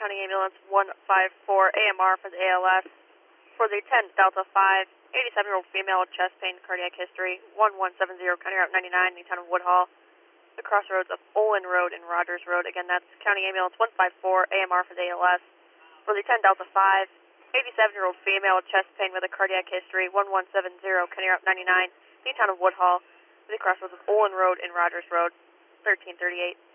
County Ambulance 154 AMR for the ALS. For the 10 Delta 5, 87-year-old female with chest pain, cardiac history, 1170 County Route 99, the town of Woodhall. The crossroads of Olin Road and Rogers Road. Again, that's County Ambulance 154 AMR for the ALS. For the 10 Delta 5, 87-year-old female with chest pain with a cardiac history, 1170 County Route 99, the town of Woodhall. The crossroads of Olin Road and Rogers Road, 1338.